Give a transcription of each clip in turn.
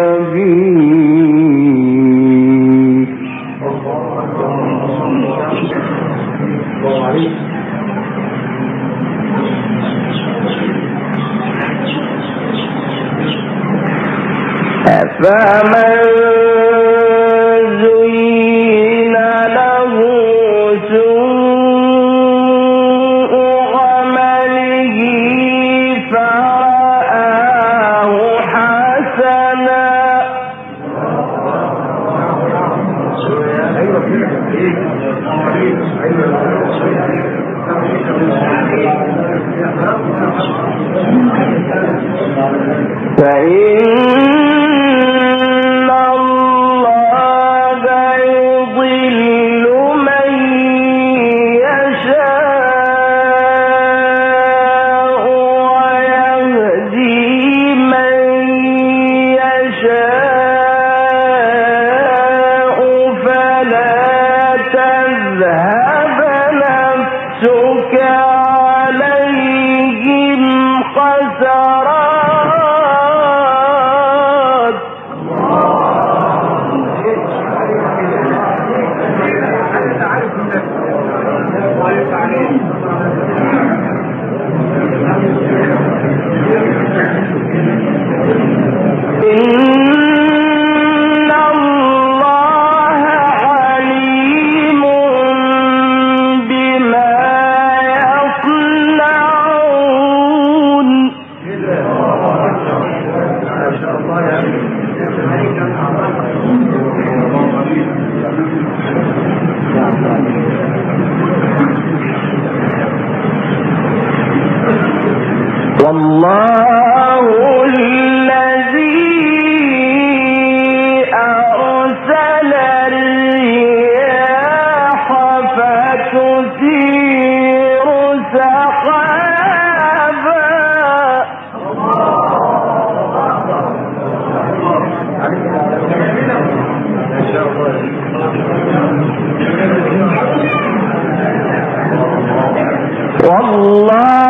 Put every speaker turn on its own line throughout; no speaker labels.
كبير أفمن زين له سوء عمله فرآه حسنا فإن والله الذي أرسل الرياح فتثير سحابا والله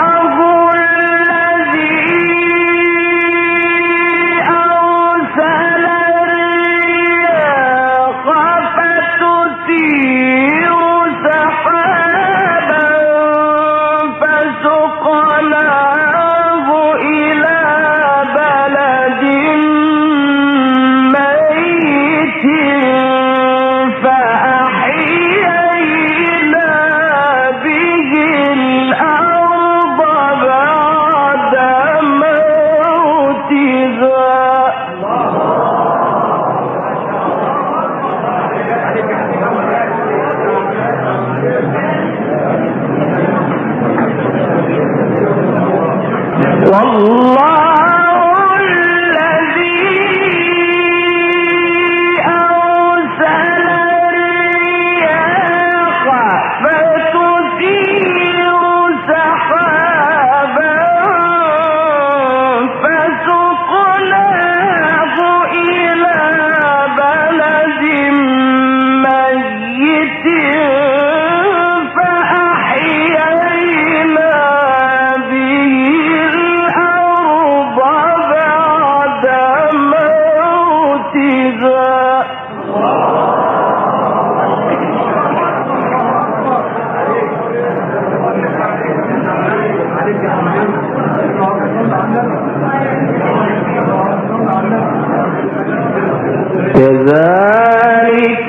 كذلك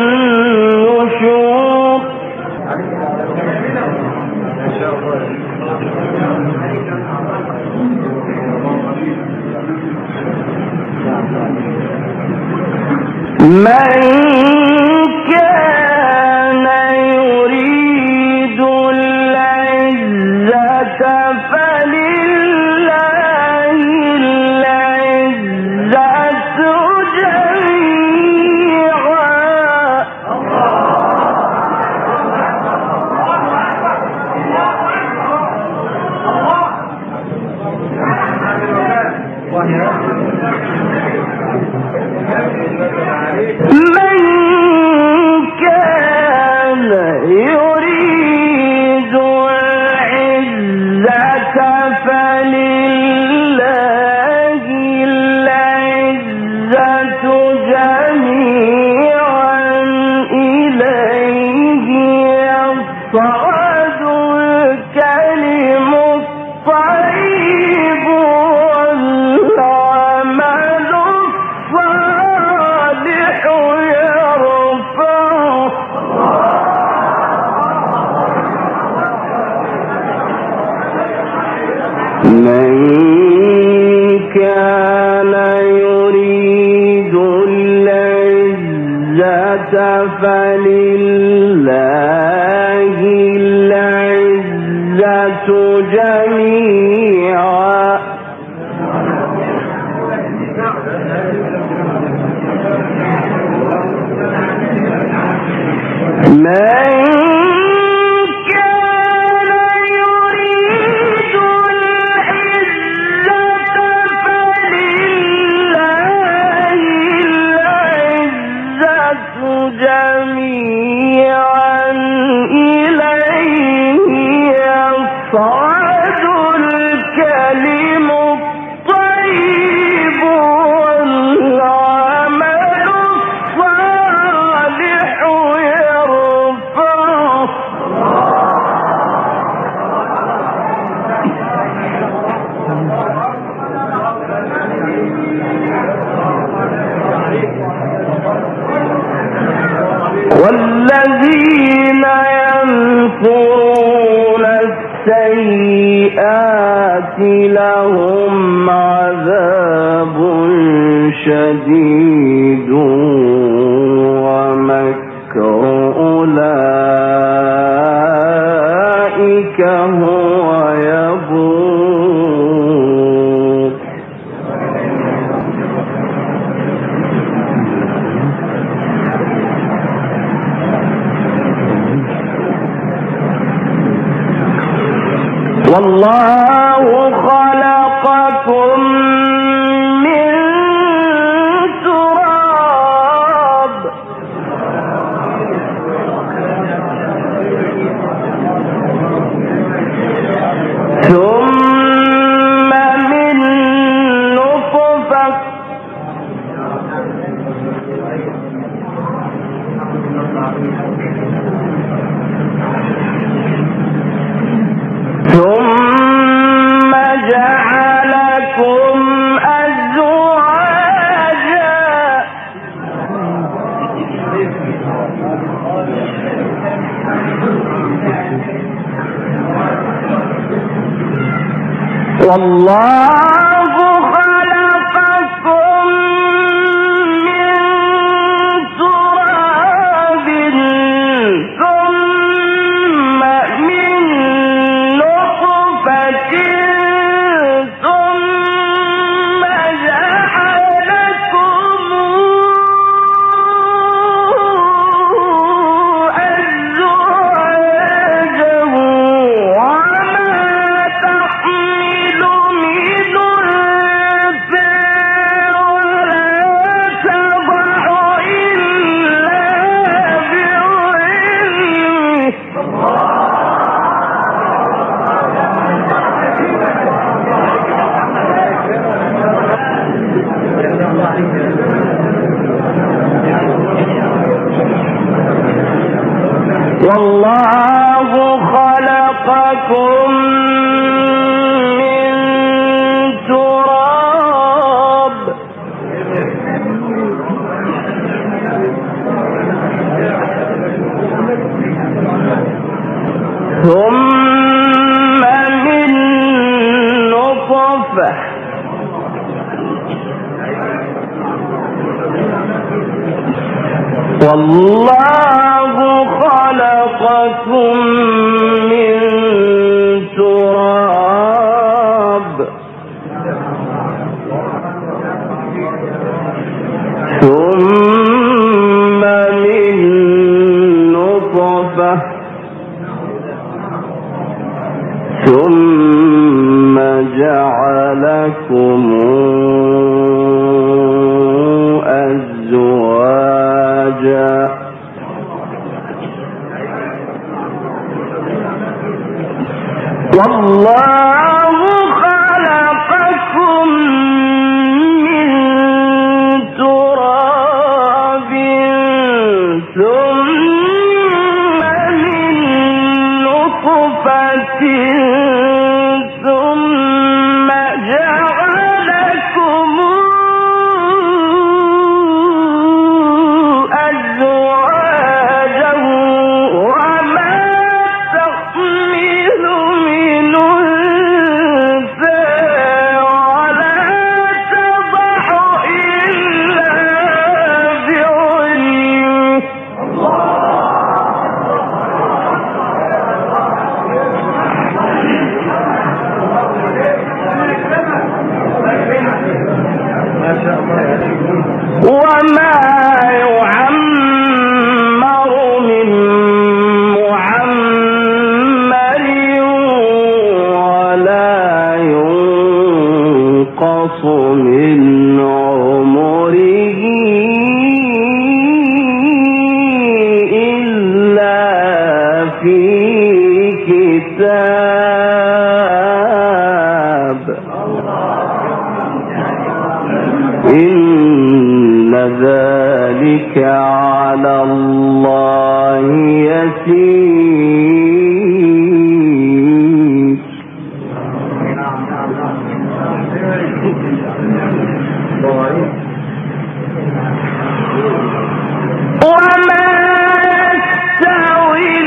النشور من كان يريد العزة فلله العزة جميعا من فلله العزة جميعا من جميعا إليه يصعد الكلم الطيب والعمل الصالح يرفعه والذين يمكرون السيئات لهم عذاب شديد ومكر أولئك هو يبور والله خلقكم من تراب ثم من نطفة ثم جعلكم أزواجا والله خلقكم من تراب ثم من نطفة ثم جعلكم أزواجا وما تحمل من أنثى ولا تضع إلا بعلمه والله خلقكم من تراب ثم من نطفة والله خلقكم من تراب ثم من نطفة ثم جعلكم أزواجا والله خلقكم من تراب ثم من نطفة ثم جعلكم أزواجا وما تحمل من وما يعمر من معمر ولا ينقص من عمره إلا في كتاب إن ذلك على الله يسير. وما يستوي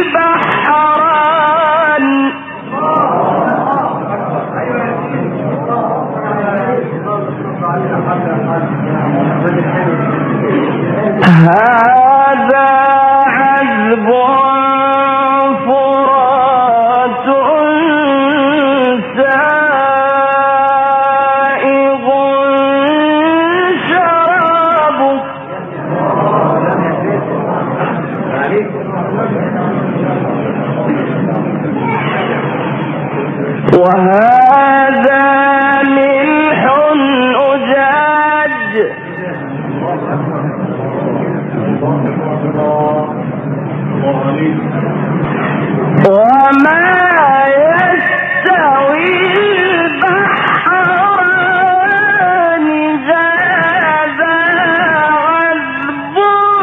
البحران هذا عذب فرات سائغ شرابه وهذا ملح أجاج وما يستوي البحران هذا عذب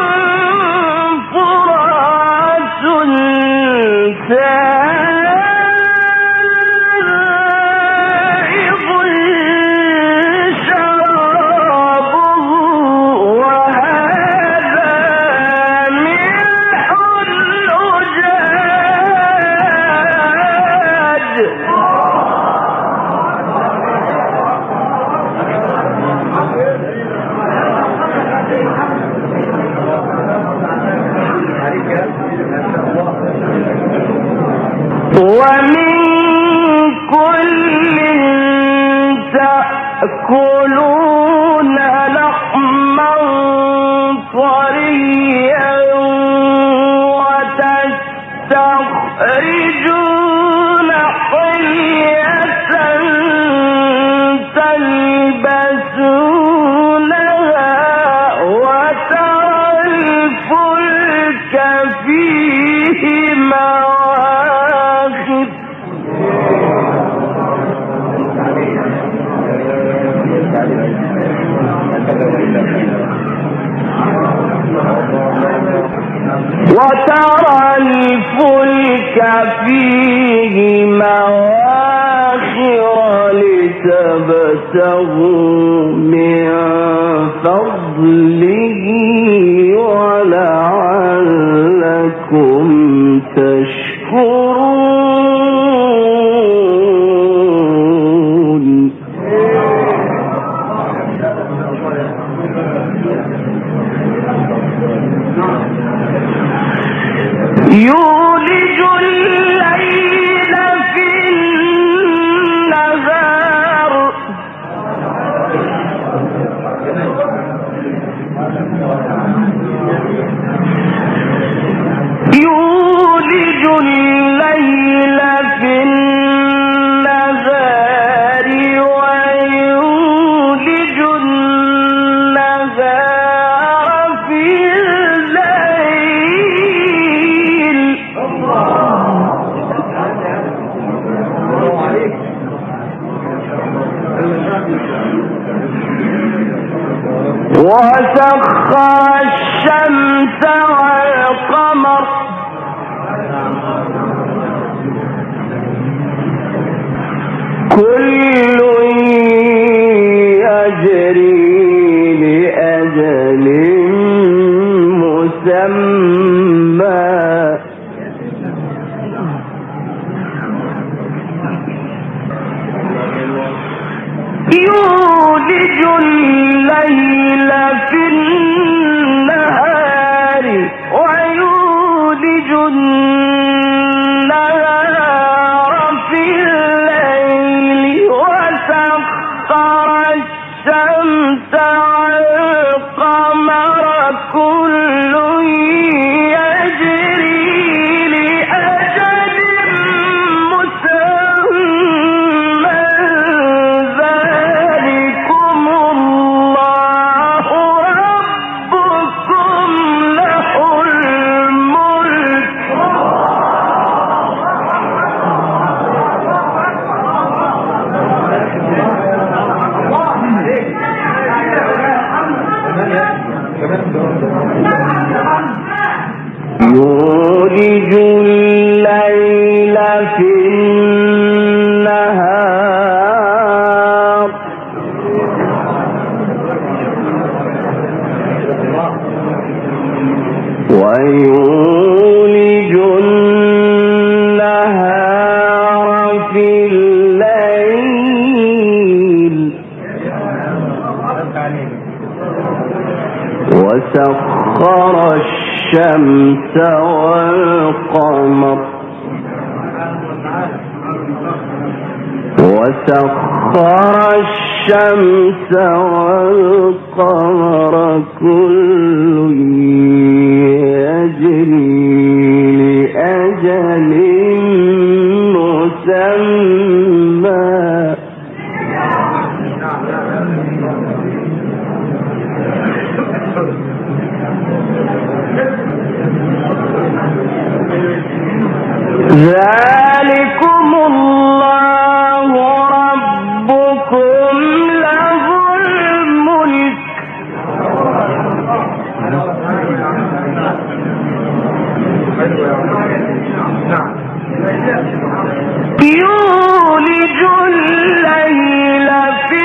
فرات سائغ شرابه وهذا ملح أجاج ومن كل تأكلون لحما طريا وتستخرجون حلية تلبسونها وترى الفلك فيه مواخر وترى الفلك فيه مواخر لتبتغوا من فضله ولعلكم تشكرون. يولج الليل في النهار يولج الليل في النهار ويولج النهار في الليل وسخر الشمس والقمر كل يجري لأجل مسمى يولج الليل في النهار ويولج النهار في الليل يولج الليل في النهار ويولج النهار في الليل وسخر الشمس والقمر كل يجري لأجل مسمى ذلكم الله ربكم له الملك يولج الليل في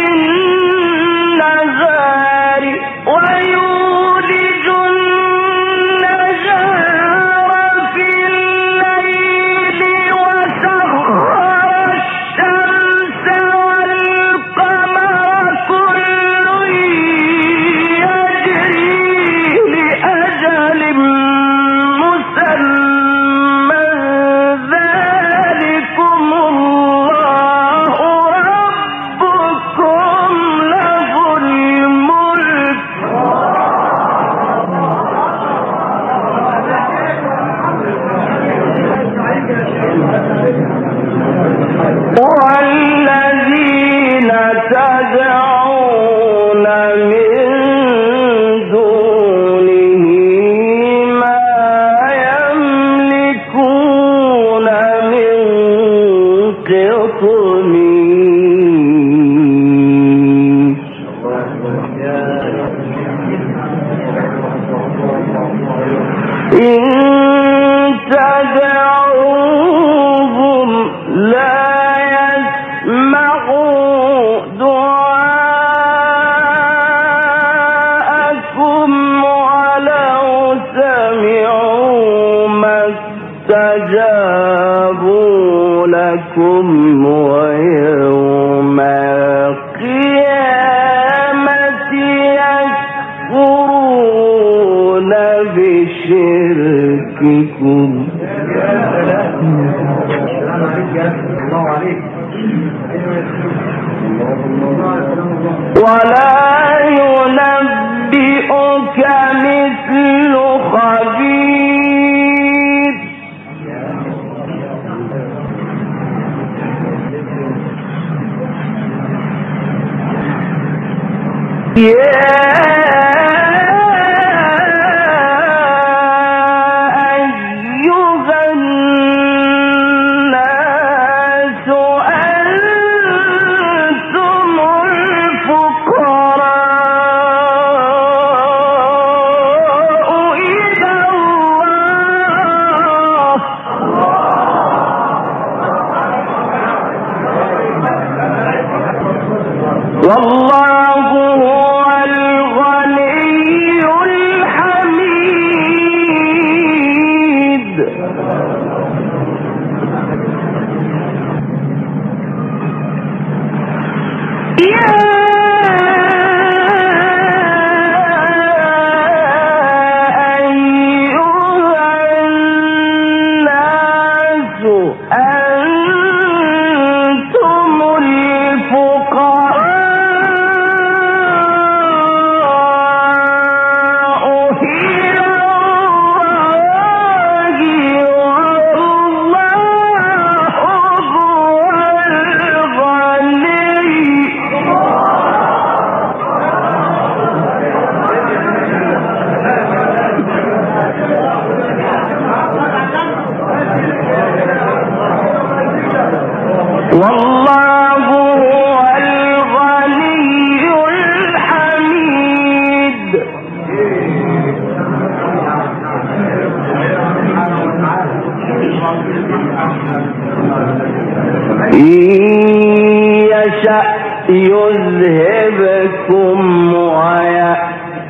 النهار ويولج النهار في الليل وسخر الشمس والقمر كل يجري لأجل مسمى ذلكم الله ربكم له الملك والذين تدعون من دونه ما يملكون من قطمير إن تدعوهم لا يسمعوا دعاءكم ولو سمعوا ما استجابوا لكم ويوم القيامة يكفرون بشرككم ولا ينبئك مثل خبير الفقراء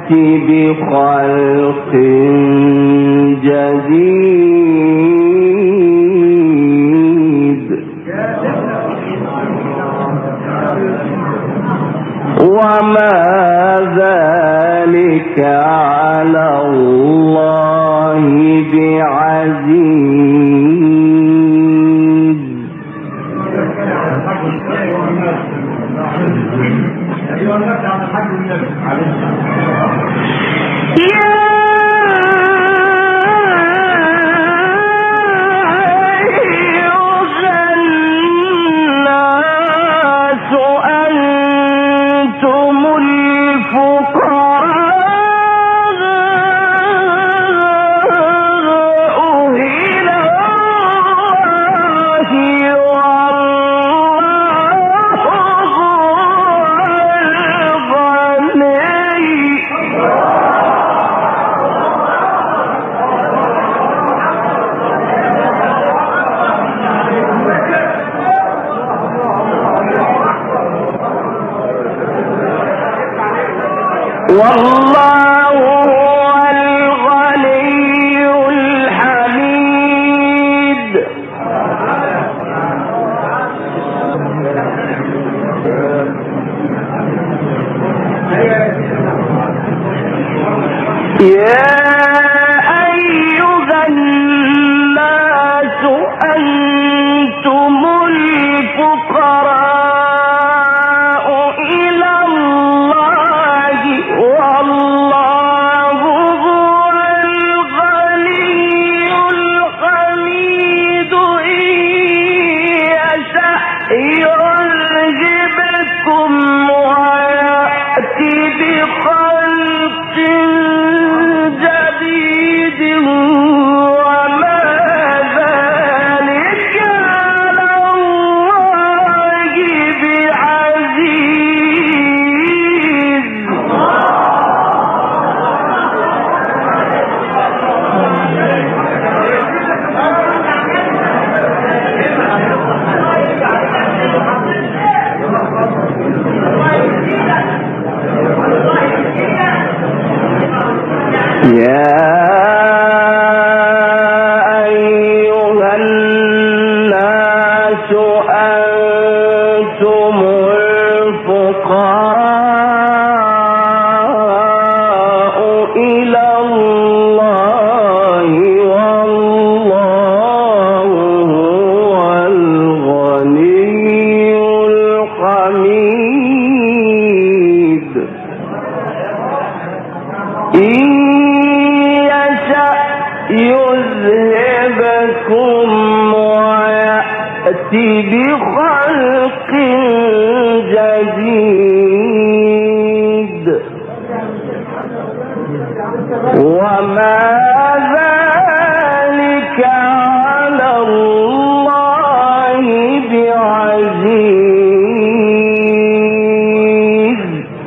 بخلق جديد وما ذلك على الله بعزيز. والله هو الغني الحميد. يا أيها الناس أنتم الفقراء إلى الله والله هو الغني الحميد. إن يشأ يعذبكم ويأتي بخلق جديد وما ذلك على الله بعزيز. يا أيها الناس أنتم الفقراء إلى الله والله هو الغني الحميد. يذهبكم ويأتي بخلق جديد وما ذلك على الله بعزيز.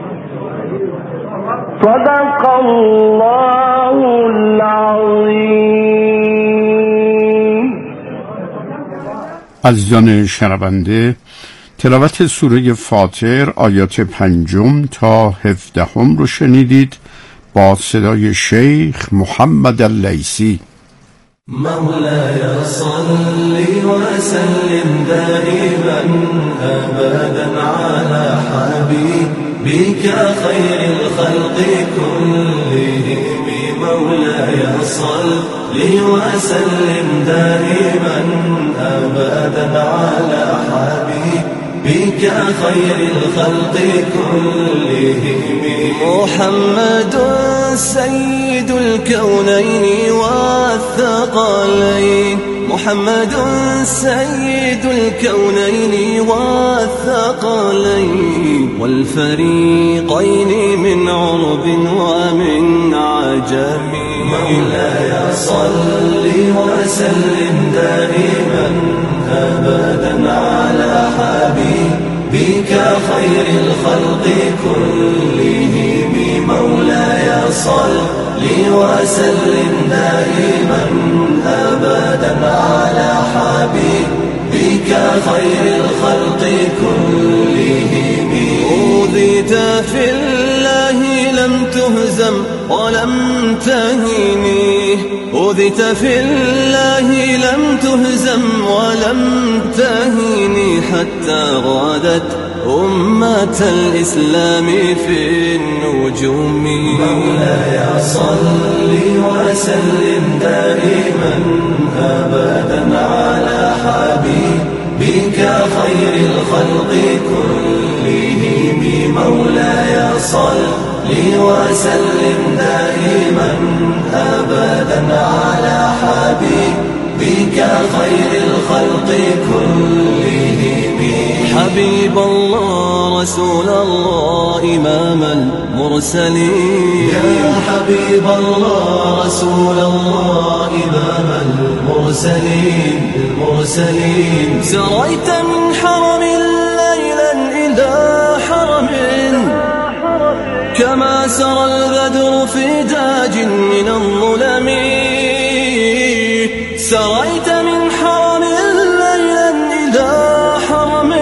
صدق الله العظيم.
عزیزان شنونده، تلاوت سوره فاطر آیات 5 تا 17 رو شنیدید با صدای شیخ محمد اللیثی.
مولاي صل وسلم دائما أبدا على حبيبك خير الخلق كلهم. مولاي صل وسلم دائما أبدا على حبيبك خير الخلق كلهم. محمد سيد الكونين والثقلين. محمد سيد الكونين والثقلين والفريقين من عرب ومن عجم. مولاي صل وسلم دائما أبدا على حبيبك خير الخلق كلهم. مولاي صل وسلم دائما أبدا على حبيبك خير الخلق كلهم. أوذيت في الله لم تهزم ولم تهيني أوذيت في الله لم تهزم ولم تهيني حتى غادت أمة الإسلام في النجوم. مولاي صل وسلم دائما أبدا على حبيبك خير الخلق كلهم. مولاي صل وسلم دائما أبدا على حبيبك خير الخلق كلهم. حبيب الله رسول الله إمام المرسلين. يا حبيب الله رسول الله إمام المرسلين. سريت من حرم ليلا إلى حرم كما سرى البدر في داج من الظلم. سريت من حرم ليلا إلى حرم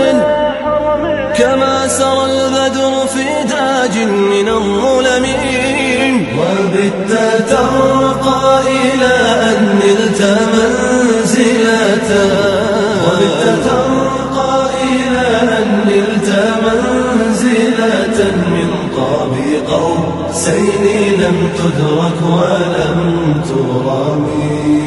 كما سرى البدر في داج من الظلم. وبت ترقى إلى أن نلت منزلة. وبت ترقى إلى أن نلت منزلة من قاب قوسين لم تدرك ولم ترمي.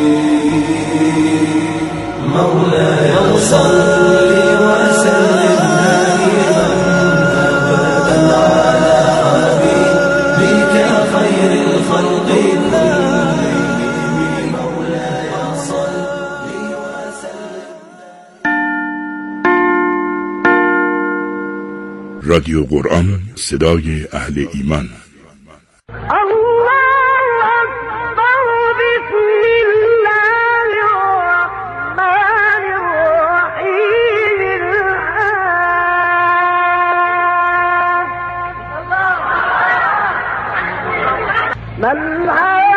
مولاي صل وسلم دائما أبدا على حبيبك خير الخلق كلهم. مولاي صل وسلم.
رادیو قرآن، صدای اهل ایمان.
من